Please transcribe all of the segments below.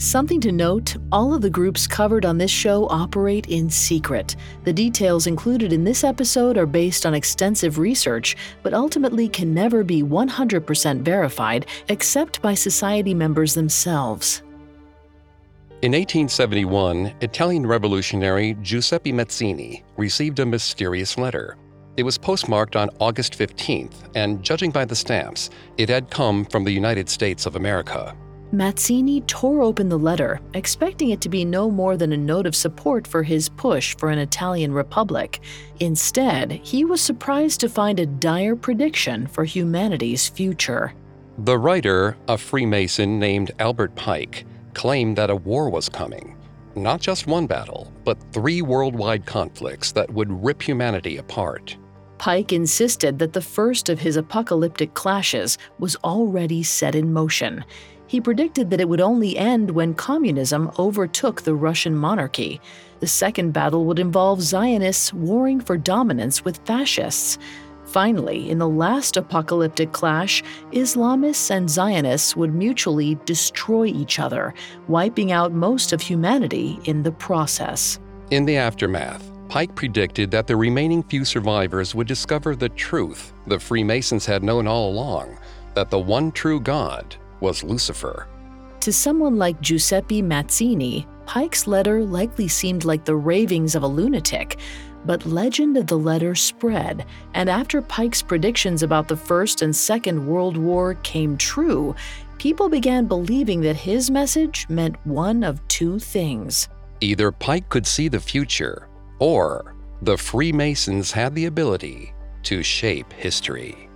Something to note, all of the groups covered on this show operate in secret. The details included in this episode are based on extensive research, but ultimately can never be 100% verified except by society members themselves. In 1871, Italian revolutionary Giuseppe Mazzini received a mysterious letter. It was postmarked on August 15th, and judging by the stamps, it had come from the United States of America. Mazzini tore open the letter, expecting it to be no more than a note of support for his push for an Italian republic. Instead, he was surprised to find a dire prediction for humanity's future. The writer, a Freemason named Albert Pike, claimed that a war was coming. Not just one battle, but 3 worldwide conflicts that would rip humanity apart. Pike insisted that the first of his apocalyptic clashes was already set in motion. He predicted that it would only end when communism overtook the Russian monarchy. The second battle would involve Zionists warring for dominance with fascists. Finally, in the last apocalyptic clash, Islamists and Zionists would mutually destroy each other, wiping out most of humanity in the process. In the aftermath, Pike predicted that the remaining few survivors would discover the truth the Freemasons had known all along, that the one true God was Lucifer. To someone like Giuseppe Mazzini, Pike's letter likely seemed like the ravings of a lunatic, but legend of the letter spread, and after Pike's predictions about the First and Second World War came true, people began believing that his message meant one of 2 things. Either Pike could see the future, or the Freemasons had the ability to shape history.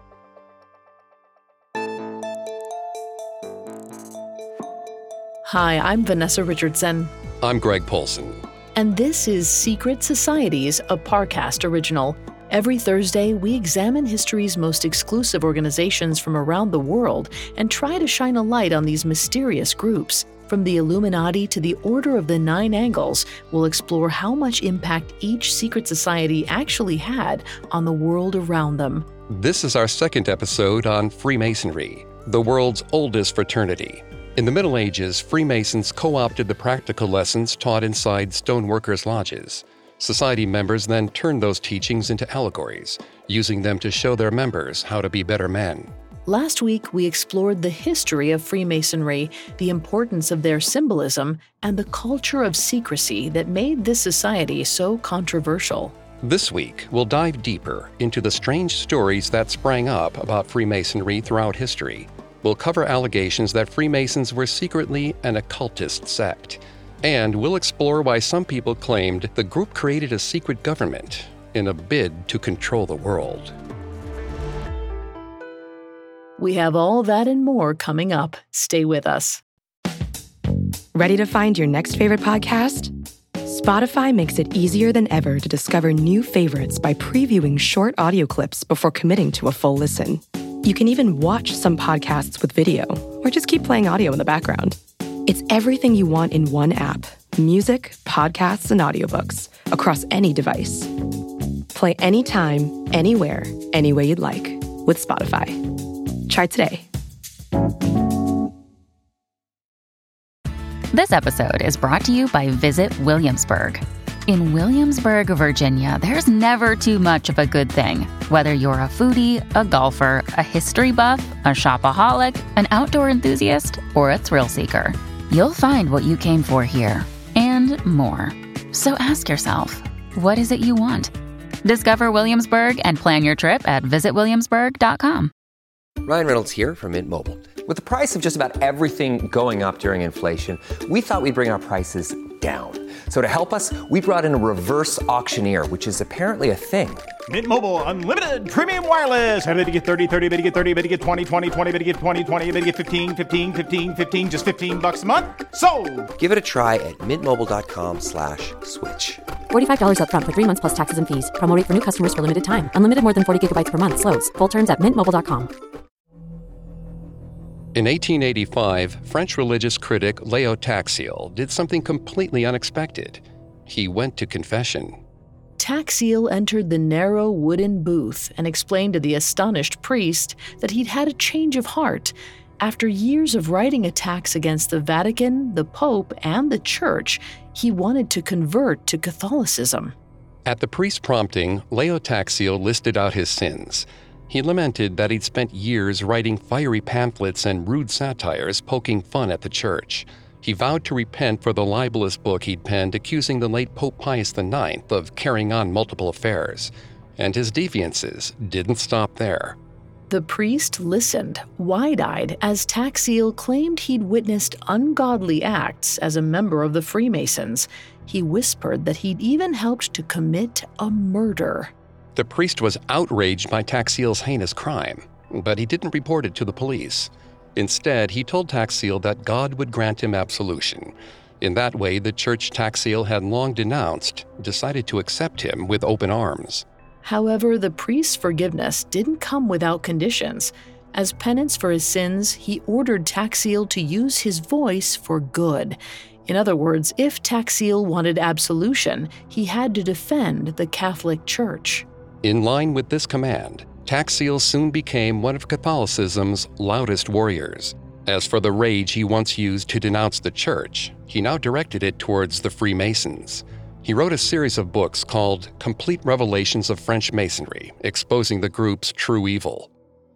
Hi, I'm Vanessa Richardson. I'm Greg Polson. And this is Secret Societies, a Parcast original. Every Thursday, we examine history's most exclusive organizations from around the world and try to shine a light on these mysterious groups. From the Illuminati to the Order of the Nine Angles, we'll explore how much impact each secret society actually had on the world around them. This is our second episode on Freemasonry, the world's oldest fraternity. In the Middle Ages, Freemasons co-opted the practical lessons taught inside stoneworkers' lodges. Society members then turned those teachings into allegories, using them to show their members how to be better men. Last week, we explored the history of Freemasonry, the importance of their symbolism, and the culture of secrecy that made this society so controversial. This week, we'll dive deeper into the strange stories that sprang up about Freemasonry throughout history. We'll cover allegations that Freemasons were secretly an occultist sect. And we'll explore why some people claimed the group created a secret government in a bid to control the world. We have all that and more coming up. Stay with us. Ready to find your next favorite podcast? Spotify makes it easier than ever to discover new favorites by previewing short audio clips before committing to a full listen. You can even watch some podcasts with video, or just keep playing audio in the background. It's everything you want in one app: music, podcasts, and audiobooks across any device. Play anytime, anywhere, any way you'd like with Spotify. Try today. This episode is brought to you by Visit Williamsburg. In Williamsburg, Virginia, there's never too much of a good thing. Whether you're a foodie, a golfer, a history buff, a shopaholic, an outdoor enthusiast, or a thrill seeker, you'll find what you came for here and more. So ask yourself, what is it you want? Discover Williamsburg and plan your trip at visitwilliamsburg.com. Ryan Reynolds here from Mint Mobile. With the price of just about everything going up during inflation, we thought we'd bring our prices down. So to help us, we brought in a reverse auctioneer, which is apparently a thing. Mint Mobile Unlimited Premium Wireless. How to get 30, 30, bit to get 30, bit to get 20, 20, 20, bit to get 20, 20, bit to get 15, 15, 15, 15, just $15 a month? Sold! Give it a try at mintmobile.com/switch. $45 up front for 3 months plus taxes and fees. Promo rate for new customers for limited time. Unlimited more than 40 gigabytes per month. Slows full terms at mintmobile.com. In 1885, French religious critic Leo Taxiel did something completely unexpected. He went to confession. Taxiel entered the narrow wooden booth and explained to the astonished priest that he'd had a change of heart. After years of writing attacks against the Vatican, the Pope, and the Church, he wanted to convert to Catholicism. At the priest's prompting, Leo Taxiel listed out his sins. He lamented that he'd spent years writing fiery pamphlets and rude satires poking fun at the Church. He vowed to repent for the libelous book he'd penned accusing the late Pope Pius IX of carrying on multiple affairs. And his deviances didn't stop there. The priest listened, wide-eyed, as Taxiel claimed he'd witnessed ungodly acts as a member of the Freemasons. He whispered that he'd even helped to commit a murder. The priest was outraged by Taxiel's heinous crime, but he didn't report it to the police. Instead, he told Taxiel that God would grant him absolution. In that way, the church Taxiel had long denounced decided to accept him with open arms. However, the priest's forgiveness didn't come without conditions. As penance for his sins, he ordered Taxiel to use his voice for good. In other words, if Taxiel wanted absolution, he had to defend the Catholic Church. In line with this command, Taxiel soon became one of Catholicism's loudest warriors. As for the rage he once used to denounce the Church, he now directed it towards the Freemasons. He wrote a series of books called Complete Revelations of French Masonry, exposing the group's true evil.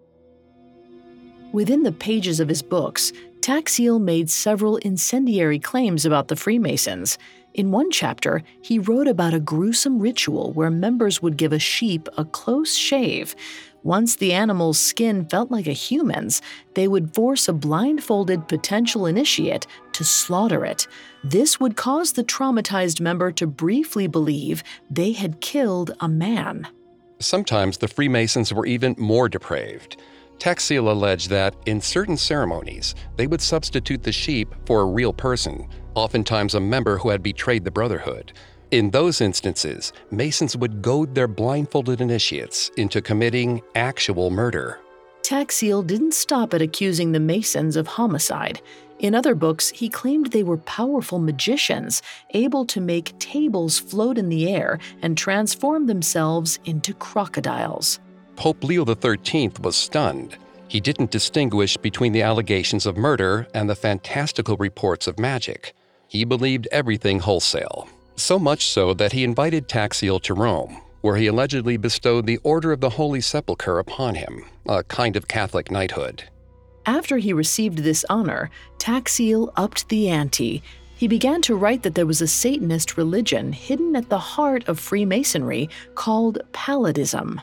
Within the pages of his books, Taxiel made several incendiary claims about the Freemasons. In one chapter, he wrote about a gruesome ritual where members would give a sheep a close shave. Once the animal's skin felt like a human's, they would force a blindfolded potential initiate to slaughter it. This would cause the traumatized member to briefly believe they had killed a man. Sometimes the Freemasons were even more depraved. Taxiel alleged that, in certain ceremonies, they would substitute the sheep for a real person, oftentimes a member who had betrayed the Brotherhood. In those instances, Masons would goad their blindfolded initiates into committing actual murder. Taxiel didn't stop at accusing the Masons of homicide. In other books, he claimed they were powerful magicians, able to make tables float in the air and transform themselves into crocodiles. Pope Leo XIII was stunned. He didn't distinguish between the allegations of murder and the fantastical reports of magic. He believed everything wholesale. So much so that he invited Taxiel to Rome, where he allegedly bestowed the Order of the Holy Sepulchre upon him, a kind of Catholic knighthood. After he received this honor, Taxiel upped the ante. He began to write that there was a Satanist religion hidden at the heart of Freemasonry called Palladism.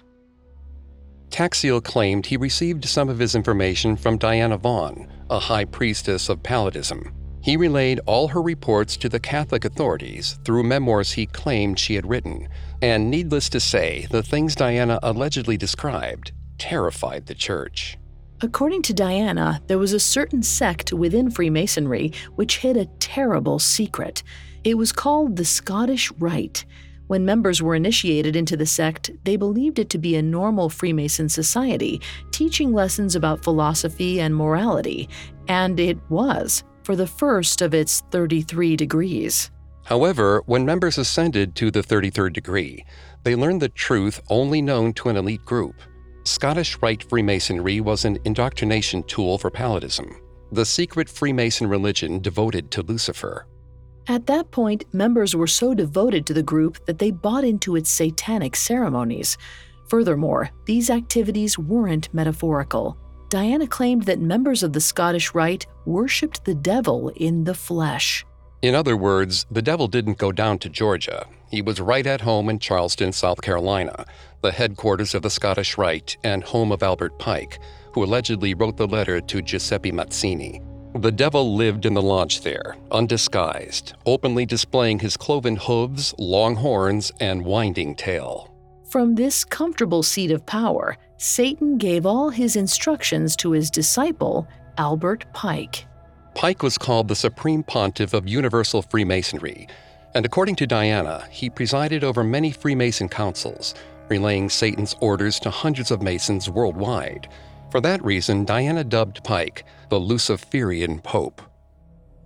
Taxiel claimed he received some of his information from Diana Vaughan, a high priestess of Palladism. He relayed all her reports to the Catholic authorities through memoirs he claimed she had written, and needless to say, the things Diana allegedly described terrified the Church. According to Diana, there was a certain sect within Freemasonry which hid a terrible secret. It was called the Scottish Rite. When members were initiated into the sect, they believed it to be a normal Freemason society, teaching lessons about philosophy and morality, and it was, for the first of its 33 degrees. However, when members ascended to the 33rd degree, they learned the truth only known to an elite group. Scottish Rite Freemasonry was an indoctrination tool for Palladism, the secret Freemason religion devoted to Lucifer. At that point, members were so devoted to the group that they bought into its satanic ceremonies. Furthermore, these activities weren't metaphorical. Diana claimed that members of the Scottish Rite worshipped the devil in the flesh. In other words, the devil didn't go down to Georgia. He was right at home in Charleston, South Carolina, the headquarters of the Scottish Rite and home of Albert Pike, who allegedly wrote the letter to Giuseppe Mazzini. The devil lived in the lodge there, undisguised, openly displaying his cloven hooves, long horns, and winding tail. From this comfortable seat of power, Satan gave all his instructions to his disciple, Albert Pike. Pike was called the Supreme Pontiff of Universal Freemasonry, and according to Diana, he presided over many Freemason councils, relaying Satan's orders to hundreds of Masons worldwide. For that reason, Diana dubbed Pike the Luciferian Pope.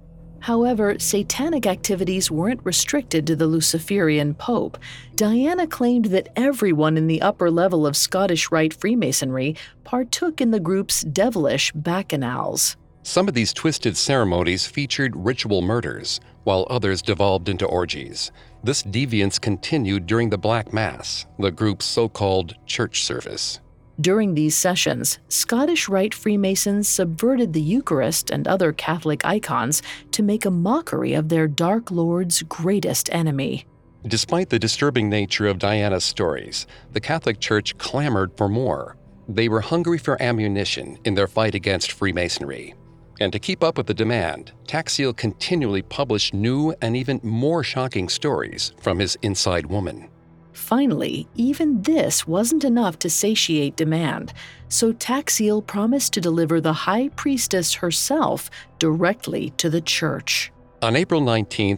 However, satanic activities weren't restricted to the Luciferian Pope. Diana claimed that everyone in the upper level of Scottish Rite Freemasonry partook in the group's devilish bacchanals. Some of these twisted ceremonies featured ritual murders, while others devolved into orgies. This deviance continued during the Black Mass, the group's so-called church service. During these sessions, Scottish Rite Freemasons subverted the Eucharist and other Catholic icons to make a mockery of their Dark Lord's greatest enemy. Despite the disturbing nature of Diana's stories, the Catholic Church clamored for more. They were hungry for ammunition in their fight against Freemasonry. And to keep up with the demand, Taxiel continually published new and even more shocking stories from his inside woman. Finally, even this wasn't enough to satiate demand, so Taxiel promised to deliver the high priestess herself directly to the church. On April 19,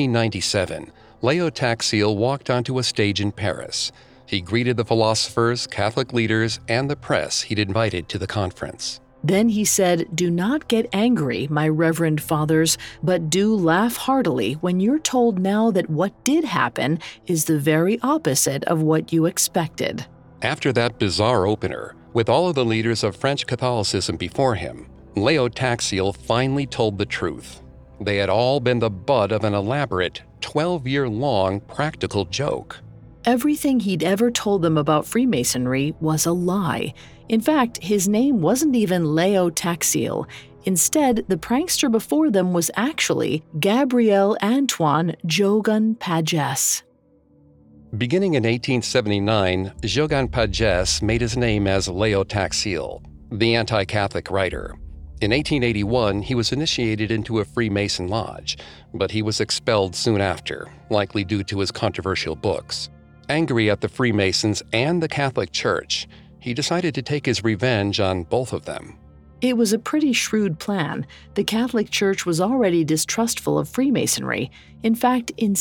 1897, Leo Taxiel walked onto a stage in Paris. He greeted the philosophers, Catholic leaders, and the press he'd invited to the conference. Then he said, "Do not get angry, my reverend fathers, but do laugh heartily when you're told now that what did happen is the very opposite of what you expected." After that bizarre opener, with all of the leaders of French Catholicism before him, Leo Taxiel finally told the truth. They had all been the butt of an elaborate, 12-year-long practical joke. Everything he'd ever told them about Freemasonry was a lie. In fact, his name wasn't even Leo Taxiel. Instead, the prankster before them was actually Gabriel Antoine Jogan Pagès. Beginning in 1879, Jogan Pagès made his name as Leo Taxiel, the anti-Catholic writer. In 1881, he was initiated into a Freemason lodge, but he was expelled soon after, likely due to his controversial books. Angry at the Freemasons and the Catholic Church, he decided to take his revenge on both of them. It was a pretty shrewd plan. The Catholic Church was already distrustful of Freemasonry. In fact, in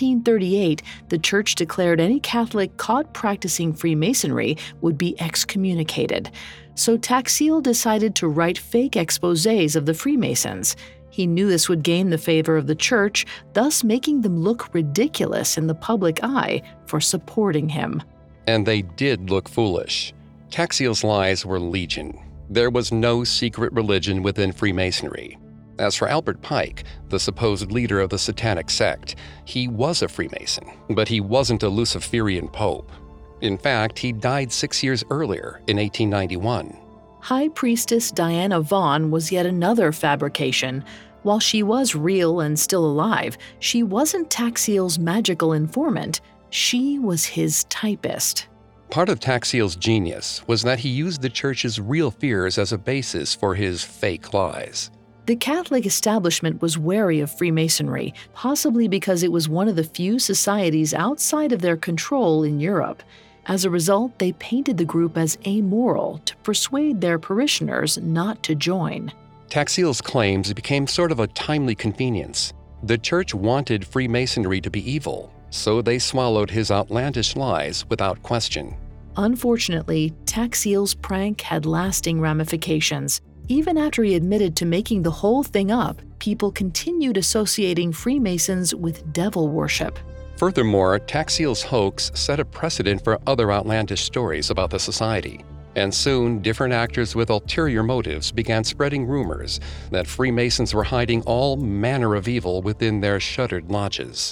1738, the Church declared any Catholic caught practicing Freemasonry would be excommunicated. So Taxiel decided to write fake exposés of the Freemasons. He knew this would gain the favor of the Church, thus making them look ridiculous in the public eye for supporting him. And they did look foolish. Taxiel's lies were legion. There was no secret religion within Freemasonry. As for Albert Pike, the supposed leader of the satanic sect, he was a Freemason, but he wasn't a Luciferian pope. In fact, he died 6 years earlier, in 1891. High Priestess Diana Vaughan was yet another fabrication. While she was real and still alive, she wasn't Taxiel's magical informant. She was his typist. Part of Taxiel's genius was that he used the Church's real fears as a basis for his fake lies. The Catholic establishment was wary of Freemasonry, possibly because it was one of the few societies outside of their control in Europe. As a result, they painted the group as amoral to persuade their parishioners not to join. Taxiel's claims became sort of a timely convenience. The Church wanted Freemasonry to be evil, so they swallowed his outlandish lies without question. Unfortunately, Taxiel's prank had lasting ramifications. Even after he admitted to making the whole thing up, people continued associating Freemasons with devil worship. Furthermore, Taxiel's hoax set a precedent for other outlandish stories about the society. And soon, different actors with ulterior motives began spreading rumors that Freemasons were hiding all manner of evil within their shuttered lodges.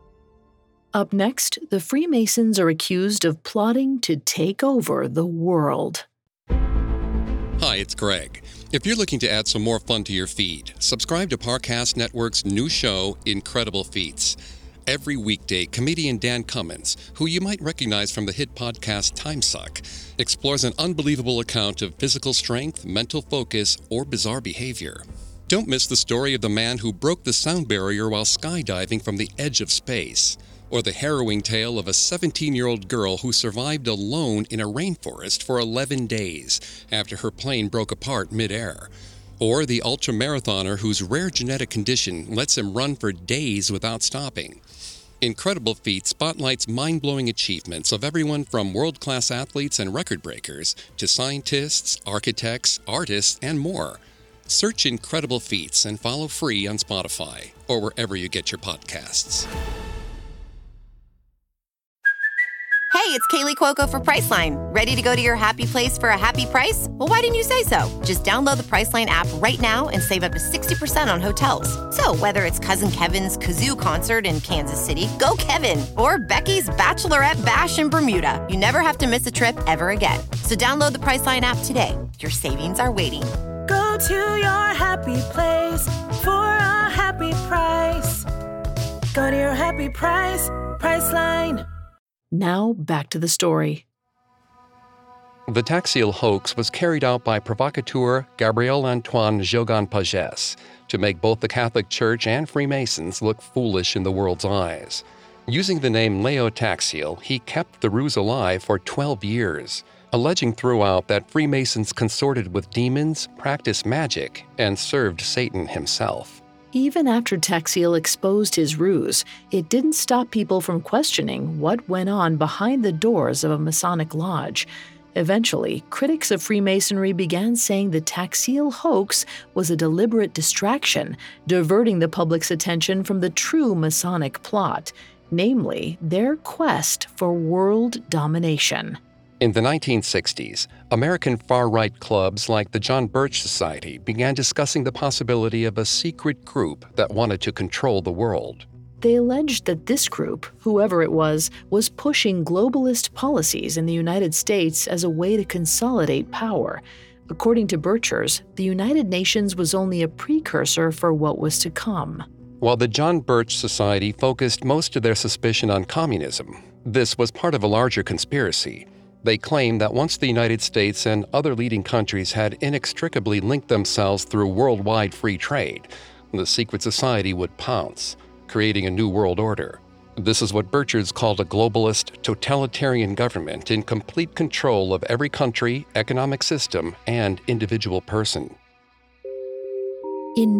Up next, the Freemasons are accused of plotting to take over the world. Hi, it's Greg. If you're looking to add some more fun to your feed, subscribe to Parcast Network's new show, Incredible Feats. Every weekday, comedian Dan Cummins, who you might recognize from the hit podcast Time Suck, explores an unbelievable account of physical strength, mental focus, or bizarre behavior. Don't miss the story of the man who broke the sound barrier while skydiving from the edge of space, or the harrowing tale of a 17-year-old girl who survived alone in a rainforest for 11 days after her plane broke apart mid-air. Or the ultramarathoner whose rare genetic condition lets him run for days without stopping. Incredible Feats spotlights mind-blowing achievements of everyone from world-class athletes and record breakers to scientists, architects, artists, and more. Search Incredible Feats and follow free on Spotify or wherever you get your podcasts. Hey, it's Kaylee Cuoco for Priceline. Ready to go to your happy place for a happy price? Well, why didn't you say so? Just download the Priceline app right now and save up to 60% on hotels. So whether it's Cousin Kevin's Kazoo Concert in Kansas City, go Kevin, or Becky's Bachelorette Bash in Bermuda, you never have to miss a trip ever again. So download the Priceline app today. Your savings are waiting. Go to your happy place for a happy price. Go to your happy price, Priceline. Now, back to the story. The Taxiel hoax was carried out by provocateur Gabriel Antoine Jogan-Pagès to make both the Catholic Church and Freemasons look foolish in the world's eyes. Using the name Leo Taxiel, he kept the ruse alive for 12 years, alleging throughout that Freemasons consorted with demons, practiced magic, and served Satan himself. Even after Taxiel exposed his ruse, it didn't stop people from questioning what went on behind the doors of a Masonic lodge. Eventually, critics of Freemasonry began saying the Taxiel hoax was a deliberate distraction, diverting the public's attention from the true Masonic plot, namely their quest for world domination. In the 1960s, American far-right clubs like the John Birch Society began discussing the possibility of a secret group that wanted to control the world. They alleged that this group, whoever it was pushing globalist policies in the United States as a way to consolidate power. According to Birchers, the United Nations was only a precursor for what was to come. While the John Birch Society focused most of their suspicion on communism, this was part of a larger conspiracy. They claimed that once the United States and other leading countries had inextricably linked themselves through worldwide free trade, the secret society would pounce, creating a new world order. This is what Birchers called a globalist, totalitarian government in complete control of every country, economic system, and individual person. In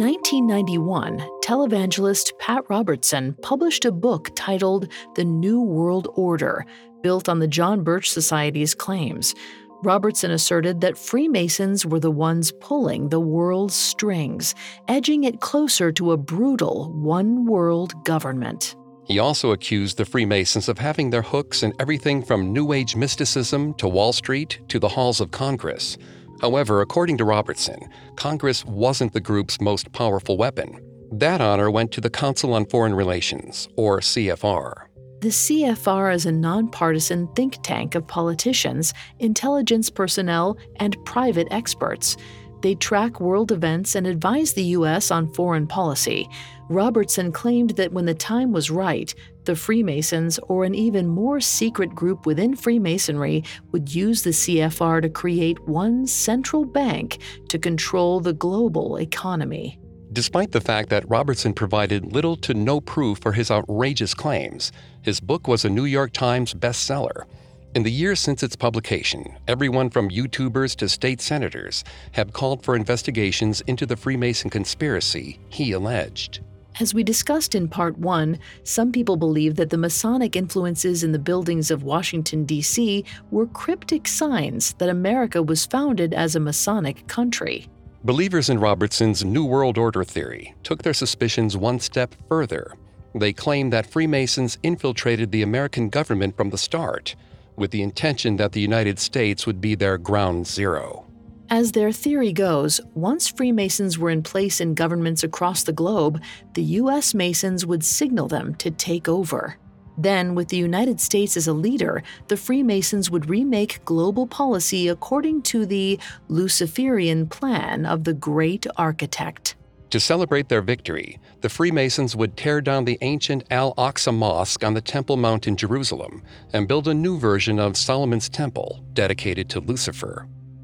1991, televangelist Pat Robertson published a book titled The New World Order, built on the John Birch Society's claims. Robertson asserted that Freemasons were the ones pulling the world's strings, edging it closer to a brutal one-world government. He also accused the Freemasons of having their hooks in everything from New Age mysticism to Wall Street to the halls of Congress. However, according to Robertson, Congress wasn't the group's most powerful weapon. That honor went to the Council on Foreign Relations, or CFR. The CFR is a nonpartisan think tank of politicians, intelligence personnel, and private experts. They track world events and advise the U.S. on foreign policy. Robertson claimed that when the time was right, the Freemasons, or an even more secret group within Freemasonry, would use the CFR to create one central bank to control the global economy. Despite the fact that Robertson provided little to no proof for his outrageous claims, his book was a New York Times bestseller. In the years since its publication, everyone from YouTubers to state senators have called for investigations into the Freemason conspiracy he alleged. As we discussed in Part 1, some people believe that the Masonic influences in the buildings of Washington, D.C. were cryptic signs that America was founded as a Masonic country. Believers in Robertson's New World Order theory took their suspicions one step further. They claimed that Freemasons infiltrated the American government from the start, with the intention that the United States would be their ground zero. As their theory goes, once Freemasons were in place in governments across the globe, the U.S. Masons would signal them to take over. Then, with the United States as a leader, the Freemasons would remake global policy according to the Luciferian plan of the Great Architect. To celebrate their victory, the Freemasons would tear down the ancient Al-Aqsa Mosque on the Temple Mount in Jerusalem and build a new version of Solomon's Temple dedicated to Lucifer.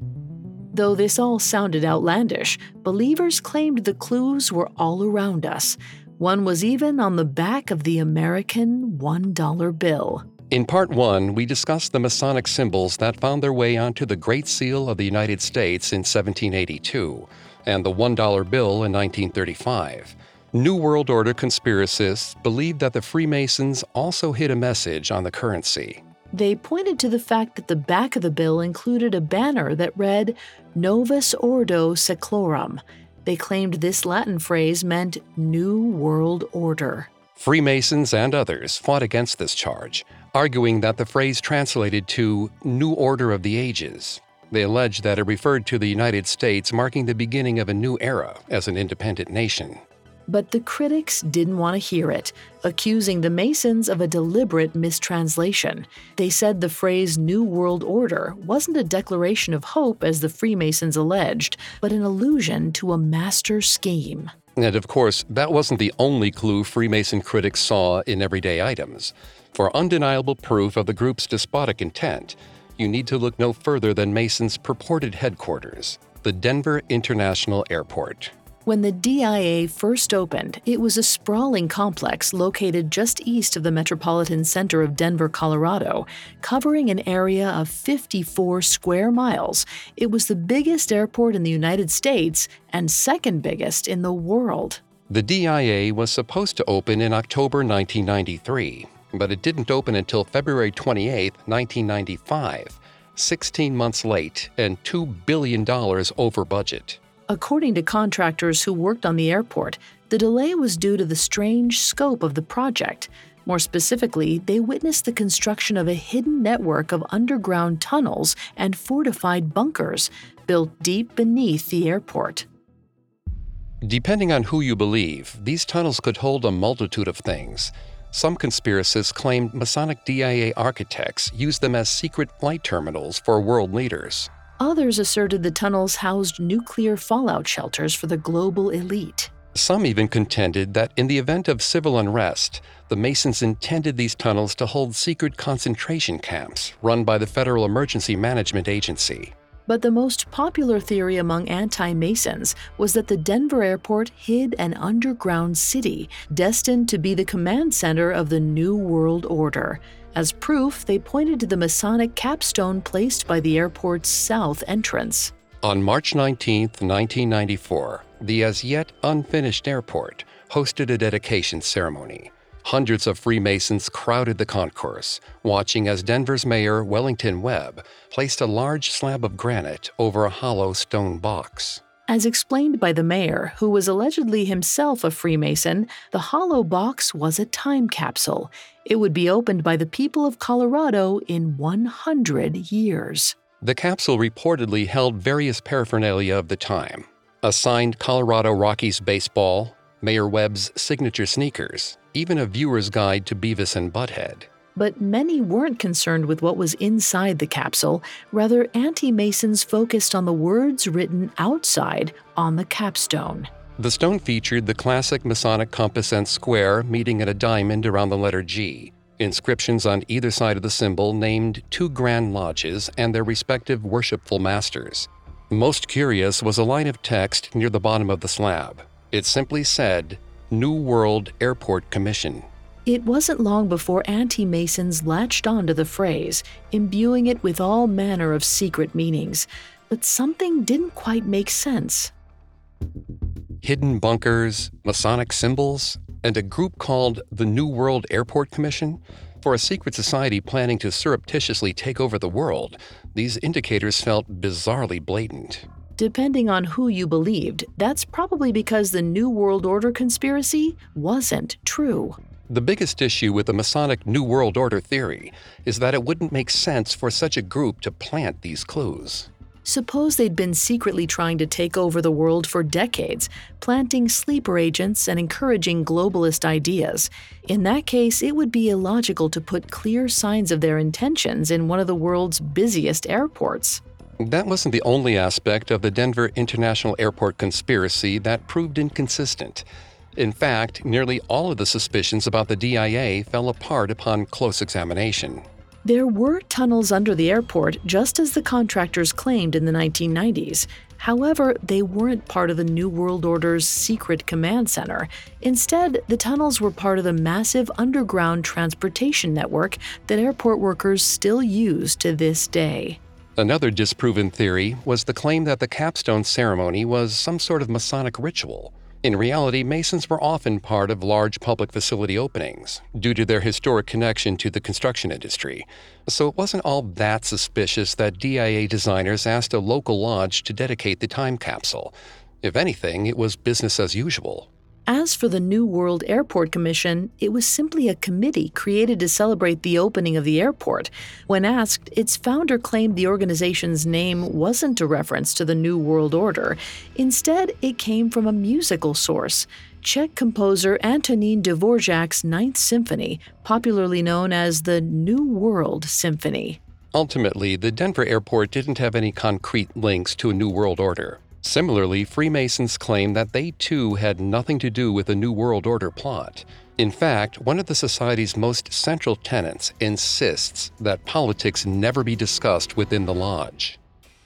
Though this all sounded outlandish, believers claimed the clues were all around us. One was even on the back of the American $1 bill. In Part 1, we discussed the Masonic symbols that found their way onto the Great Seal of the United States in 1782 and the $1 bill in 1935. New World Order conspiracists believed that the Freemasons also hid a message on the currency. They pointed to the fact that the back of the bill included a banner that read, Novus Ordo Seclorum. They claimed this Latin phrase meant New World Order. Freemasons and others fought against this charge, arguing that the phrase translated to New Order of the Ages. They alleged that it referred to the United States marking the beginning of a new era as an independent nation. But the critics didn't want to hear it, accusing the Masons of a deliberate mistranslation. They said the phrase New World Order wasn't a declaration of hope, as the Freemasons alleged, but an allusion to a master scheme. And of course, that wasn't the only clue Freemason critics saw in everyday items. For undeniable proof of the group's despotic intent, you need to look no further than Mason's purported headquarters, the Denver International Airport. When the DIA first opened, it was a sprawling complex located just east of the metropolitan center of Denver, Colorado, covering an area of 54 square miles. It was the biggest airport in the United States and second biggest in the world. The DIA was supposed to open in October 1993, but it didn't open until February 28, 1995, 16 months late and $2 billion over budget. According to contractors who worked on the airport, the delay was due to the strange scope of the project. More specifically, they witnessed the construction of a hidden network of underground tunnels and fortified bunkers built deep beneath the airport. Depending on who you believe, these tunnels could hold a multitude of things. Some conspiracists claimed Masonic DIA architects used them as secret flight terminals for world leaders. Others asserted the tunnels housed nuclear fallout shelters for the global elite. Some even contended that in the event of civil unrest, the Masons intended these tunnels to hold secret concentration camps run by the Federal Emergency Management Agency. But the most popular theory among anti-Masons was that the Denver airport hid an underground city destined to be the command center of the New World Order. As proof, they pointed to the Masonic capstone placed by the airport's south entrance. On March 19, 1994, the as-yet unfinished airport hosted a dedication ceremony. Hundreds of Freemasons crowded the concourse, watching as Denver's mayor, Wellington Webb, placed a large slab of granite over a hollow stone box. As explained by the mayor, who was allegedly himself a Freemason, the hollow box was a time capsule. It would be opened by the people of Colorado in 100 years. The capsule reportedly held various paraphernalia of the time: a signed Colorado Rockies baseball, Mayor Webb's signature sneakers, even a viewer's guide to Beavis and Butthead. But many weren't concerned with what was inside the capsule. Rather, anti-Masons focused on the words written outside on the capstone. The stone featured the classic Masonic compass and square meeting at a diamond around the letter G. Inscriptions on either side of the symbol named 2 grand lodges and their respective worshipful masters. Most curious was a line of text near the bottom of the slab. It simply said, New World Airport Commission. It wasn't long before anti-Masons latched onto the phrase, imbuing it with all manner of secret meanings. But something didn't quite make sense. Hidden bunkers, Masonic symbols, and a group called the New World Airport Commission? For a secret society planning to surreptitiously take over the world, these indicators felt bizarrely blatant. Depending on who you believed, that's probably because the New World Order conspiracy wasn't true. The biggest issue with the Masonic New World Order theory is that it wouldn't make sense for such a group to plant these clues. Suppose they'd been secretly trying to take over the world for decades, planting sleeper agents and encouraging globalist ideas. In that case, it would be illogical to put clear signs of their intentions in one of the world's busiest airports. That wasn't the only aspect of the Denver International Airport conspiracy that proved inconsistent. In fact, nearly all of the suspicions about the DIA fell apart upon close examination. There were tunnels under the airport, just as the contractors claimed in the 1990s. However, they weren't part of the New World Order's secret command center. Instead, the tunnels were part of the massive underground transportation network that airport workers still use to this day. Another disproven theory was the claim that the capstone ceremony was some sort of Masonic ritual. In reality, Masons were often part of large public facility openings due to their historic connection to the construction industry. So it wasn't all that suspicious that DIA designers asked a local lodge to dedicate the time capsule. If anything, it was business as usual. As for the New World Airport Commission, it was simply a committee created to celebrate the opening of the airport. When asked, its founder claimed the organization's name wasn't a reference to the New World Order. Instead, it came from a musical source. Czech composer Antonín Dvořák's Ninth Symphony, popularly known as the New World Symphony. Ultimately, the Denver airport didn't have any concrete links to a New World Order. Similarly, Freemasons claim that they too had nothing to do with the New World Order plot. In fact, one of the society's most central tenets insists that politics never be discussed within the lodge.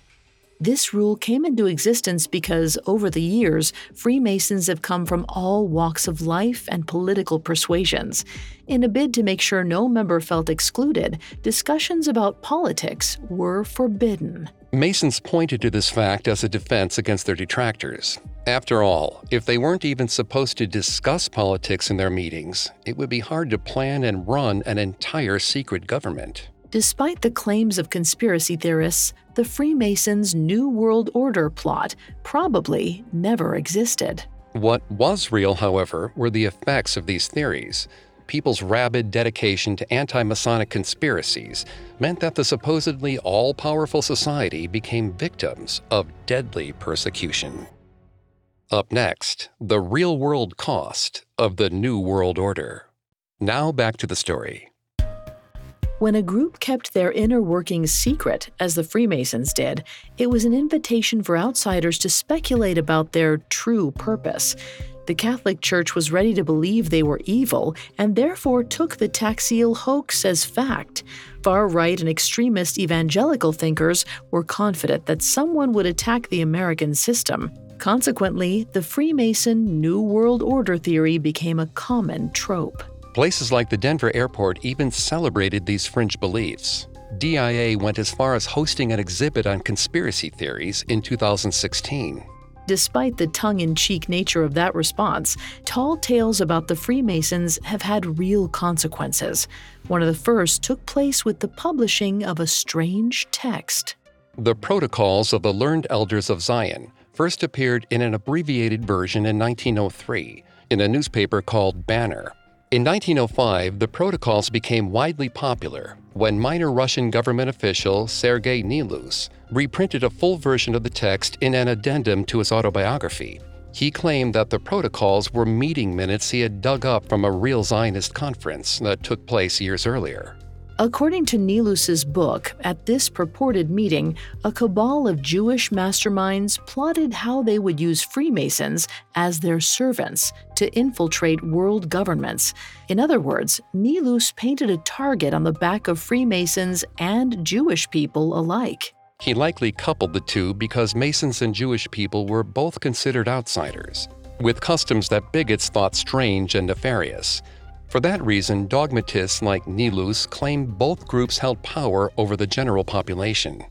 This rule came into existence because, over the years, Freemasons have come from all walks of life and political persuasions. In a bid to make sure no member felt excluded, discussions about politics were forbidden. Masons pointed to this fact as a defense against their detractors. After all, if they weren't even supposed to discuss politics in their meetings, it would be hard to plan and run an entire secret government. Despite the claims of conspiracy theorists, the Freemasons' New World Order plot probably never existed. What was real, however, were the effects of these theories. People's rabid dedication to anti-Masonic conspiracies meant that the supposedly all-powerful society became victims of deadly persecution. Up next, the real-world cost of the New World Order. Now back to the story. When a group kept their inner workings secret, as the Freemasons did, it was an invitation for outsiders to speculate about their true purpose. The Catholic Church was ready to believe they were evil and therefore took the Taxiel hoax as fact. Far-right and extremist evangelical thinkers were confident that someone would attack the American system. Consequently, the Freemason New World Order theory became a common trope. Places like the Denver airport even celebrated these fringe beliefs. DIA went as far as hosting an exhibit on conspiracy theories in 2016. Despite the tongue-in-cheek nature of that response, tall tales about the Freemasons have had real consequences. One of the first took place with the publishing of a strange text. The Protocols of the Learned Elders of Zion first appeared in an abbreviated version in 1903 in a newspaper called Banner. In 1905, the protocols became widely popular when minor Russian government official Sergei Nilus reprinted a full version of the text in an addendum to his autobiography. He claimed that the protocols were meeting minutes he had dug up from a real Zionist conference that took place years earlier. According to Nilus's book, at this purported meeting, a cabal of Jewish masterminds plotted how they would use Freemasons as their servants to infiltrate world governments. In other words, Nilus painted a target on the back of Freemasons and Jewish people alike. He likely coupled the two because Masons and Jewish people were both considered outsiders, with customs that bigots thought strange and nefarious. For that reason, dogmatists like Nilus claimed both groups held power over the general population.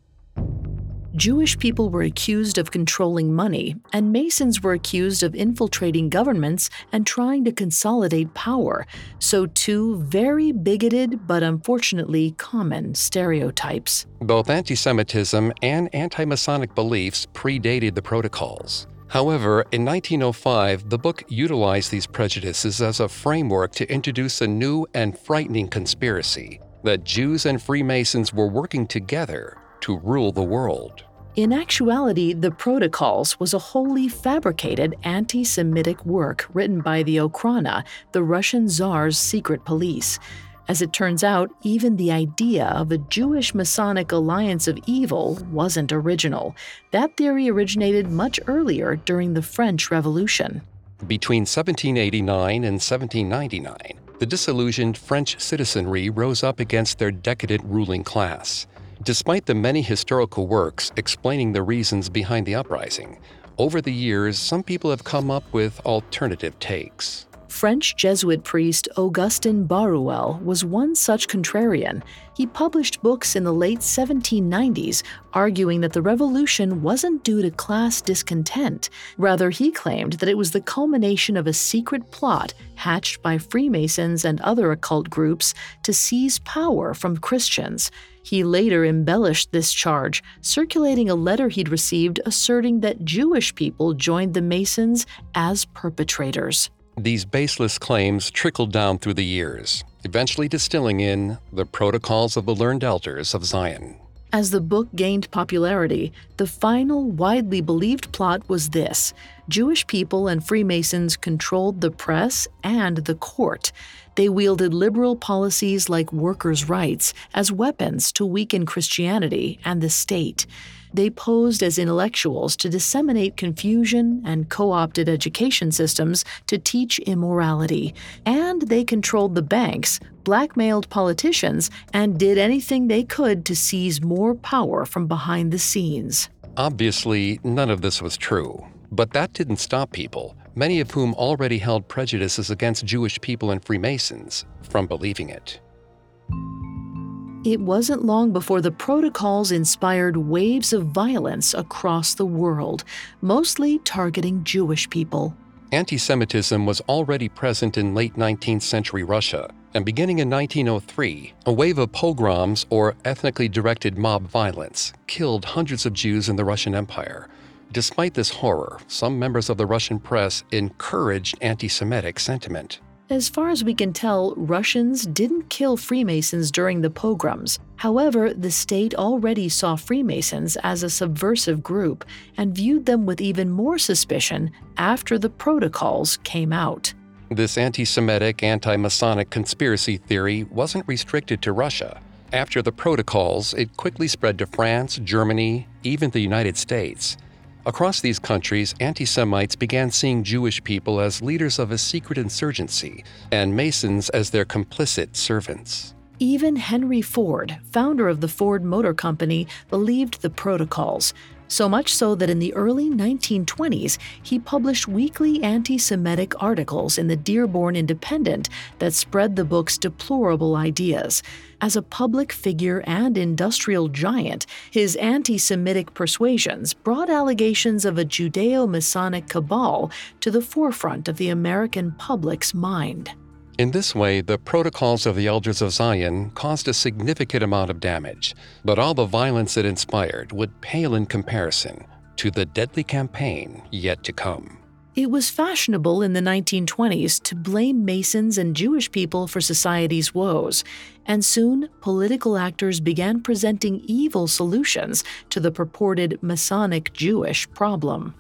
Jewish people were accused of controlling money, and Masons were accused of infiltrating governments and trying to consolidate power. So two very bigoted but unfortunately common stereotypes. Both anti-Semitism and anti-Masonic beliefs predated the protocols. However, in 1905, the book utilized these prejudices as a framework to introduce a new and frightening conspiracy that Jews and Freemasons were working together to rule the world. In actuality, the Protocols was a wholly fabricated anti-Semitic work written by the Okhrana, the Russian Tsar's secret police. As it turns out, even the idea of a Jewish Masonic alliance of evil wasn't original. That theory originated much earlier during the French Revolution. Between 1789 and 1799, the disillusioned French citizenry rose up against their decadent ruling class. Despite the many historical works explaining the reasons behind the uprising, over the years, some people have come up with alternative takes. French Jesuit priest Augustin Baruel was one such contrarian. He published books in the late 1790s arguing that the revolution wasn't due to class discontent. Rather, he claimed that it was the culmination of a secret plot hatched by Freemasons and other occult groups to seize power from Christians. He later embellished this charge, circulating a letter he'd received asserting that Jewish people joined the Masons as perpetrators. These baseless claims trickled down through the years, eventually distilling in the Protocols of the Learned Elders of Zion. As the book gained popularity, the final, widely believed plot was this: Jewish people and Freemasons controlled the press and the court. They wielded liberal policies like workers' rights as weapons to weaken Christianity and the state. They posed as intellectuals to disseminate confusion and co-opted education systems to teach immorality. And they controlled the banks, blackmailed politicians, and did anything they could to seize more power from behind the scenes. Obviously, none of this was true. But that didn't stop people, many of whom already held prejudices against Jewish people and Freemasons, from believing it. It wasn't long before the protocols inspired waves of violence across the world, mostly targeting Jewish people. Anti-Semitism was already present in late 19th century Russia, and beginning in 1903, a wave of pogroms, or ethnically directed mob violence, killed hundreds of Jews in the Russian Empire. Despite this horror, some members of the Russian press encouraged anti-Semitic sentiment. As far as we can tell, Russians didn't kill Freemasons during the pogroms. However, the state already saw Freemasons as a subversive group and viewed them with even more suspicion after the protocols came out. This anti-Semitic, anti-Masonic conspiracy theory wasn't restricted to Russia. After the protocols, it quickly spread to France, Germany, even the United States. Across these countries, anti-Semites began seeing Jewish people as leaders of a secret insurgency and Masons as their complicit servants. Even Henry Ford, founder of the Ford Motor Company, believed the protocols. So much so that in the early 1920s, he published weekly anti-Semitic articles in the Dearborn Independent that spread the book's deplorable ideas. As a public figure and industrial giant, his anti-Semitic persuasions brought allegations of a Judeo-Masonic cabal to the forefront of the American public's mind. In this way, the Protocols of the Elders of Zion caused a significant amount of damage, but all the violence it inspired would pale in comparison to the deadly campaign yet to come. It was fashionable in the 1920s to blame Masons and Jewish people for society's woes, and soon political actors began presenting evil solutions to the purported Masonic Jewish problem.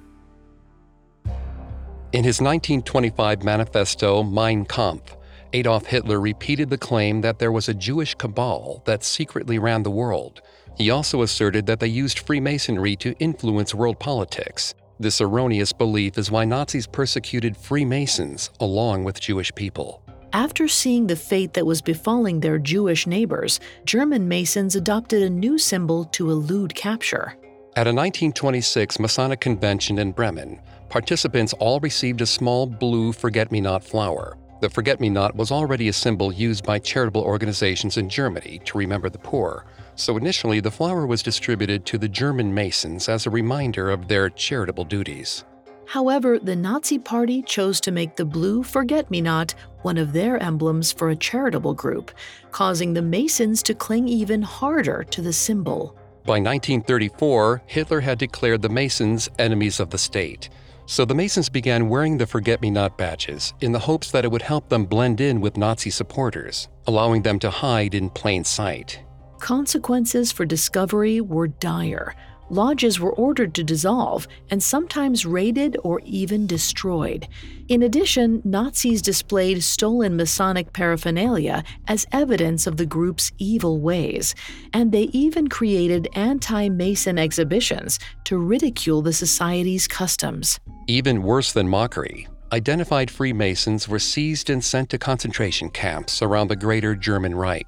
In his 1925 manifesto, Mein Kampf, Adolf Hitler repeated the claim that there was a Jewish cabal that secretly ran the world. He also asserted that they used Freemasonry to influence world politics. This erroneous belief is why Nazis persecuted Freemasons along with Jewish people. After seeing the fate that was befalling their Jewish neighbors, German Masons adopted a new symbol to elude capture. At a 1926 Masonic convention in Bremen, participants all received a small blue forget-me-not flower. The forget-me-not was already a symbol used by charitable organizations in Germany to remember the poor, so initially the flower was distributed to the German Masons as a reminder of their charitable duties. However, the Nazi Party chose to make the blue forget-me-not one of their emblems for a charitable group, causing the Masons to cling even harder to the symbol. By 1934, Hitler had declared the Masons enemies of the state. So the Masons began wearing the forget-me-not badges in the hopes that it would help them blend in with Nazi supporters, allowing them to hide in plain sight. Consequences for discovery were dire. Lodges were ordered to dissolve and sometimes raided or even destroyed. In addition, Nazis displayed stolen Masonic paraphernalia as evidence of the group's evil ways, and they even created anti-Mason exhibitions to ridicule the society's customs. Even worse than mockery, identified Freemasons were seized and sent to concentration camps around the Greater German Reich.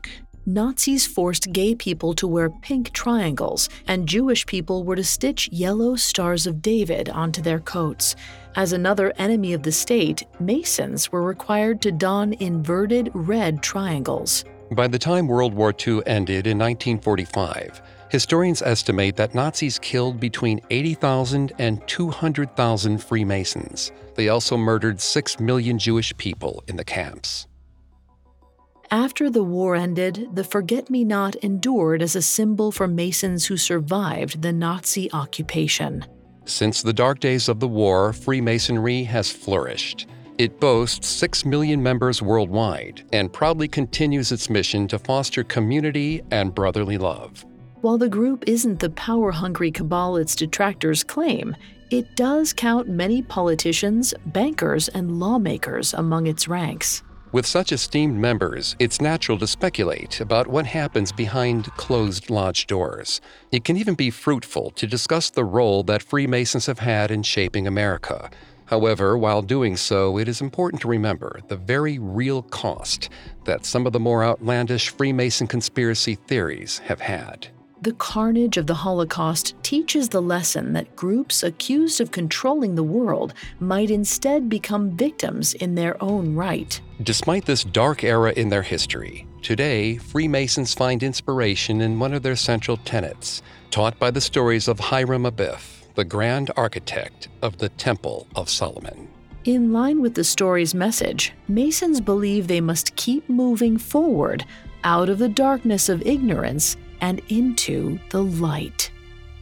Nazis forced gay people to wear pink triangles, and Jewish people were to stitch yellow stars of David onto their coats. As another enemy of the state, Masons were required to don inverted red triangles. By the time World War II ended in 1945, historians estimate that Nazis killed between 80,000 and 200,000 Freemasons. They also murdered 6 million Jewish people in the camps. After the war ended, the forget-me-not endured as a symbol for Masons who survived the Nazi occupation. Since the dark days of the war, Freemasonry has flourished. It boasts 6 million members worldwide and proudly continues its mission to foster community and brotherly love. While the group isn't the power-hungry cabal its detractors claim, it does count many politicians, bankers, and lawmakers among its ranks. With such esteemed members, it's natural to speculate about what happens behind closed lodge doors. It can even be fruitful to discuss the role that Freemasons have had in shaping America. However, while doing so, it is important to remember the very real cost that some of the more outlandish Freemason conspiracy theories have had. The carnage of the Holocaust teaches the lesson that groups accused of controlling the world might instead become victims in their own right. Despite this dark era in their history, today Freemasons find inspiration in one of their central tenets, taught by the stories of Hiram Abiff, the grand architect of the Temple of Solomon. In line with the story's message, Masons believe they must keep moving forward, out of the darkness of ignorance and into the light.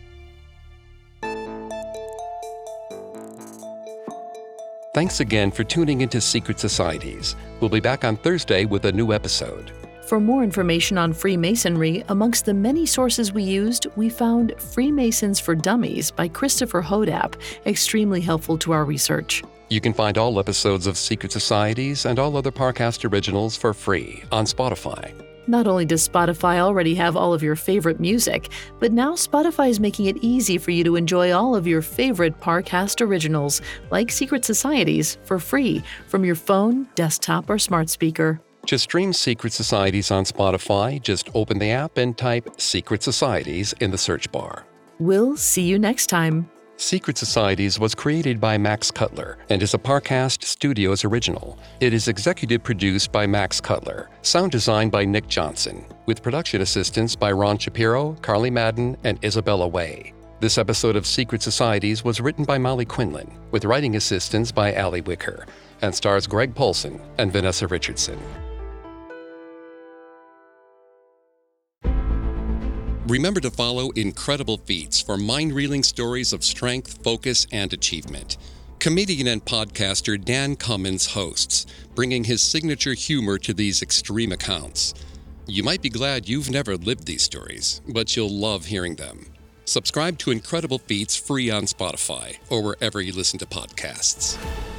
Thanks again for tuning into Secret Societies. We'll be back on Thursday with a new episode. For more information on Freemasonry, amongst the many sources we used, we found Freemasons for Dummies by Christopher Hodap, extremely helpful to our research. You can find all episodes of Secret Societies and all other Parcast originals for free on Spotify. Not only does Spotify already have all of your favorite music, but now Spotify is making it easy for you to enjoy all of your favorite Parcast originals, like Secret Societies, for free from your phone, desktop, or smart speaker. To stream Secret Societies on Spotify, just open the app and type Secret Societies in the search bar. We'll see you next time. Secret Societies was created by Max Cutler and is a Parcast Studios original. It is executive produced by Max Cutler, sound designed by Nick Johnson, with production assistance by Ron Shapiro, Carly Madden, and Isabella Way. This episode of Secret Societies was written by Molly Quinlan, with writing assistance by Allie Wicker, and stars Greg Polson and Vanessa Richardson. Remember to follow Incredible Feats for mind-reeling stories of strength, focus, and achievement. Comedian and podcaster Dan Cummins hosts, bringing his signature humor to these extreme accounts. You might be glad you've never lived these stories, but you'll love hearing them. Subscribe to Incredible Feats free on Spotify or wherever you listen to podcasts.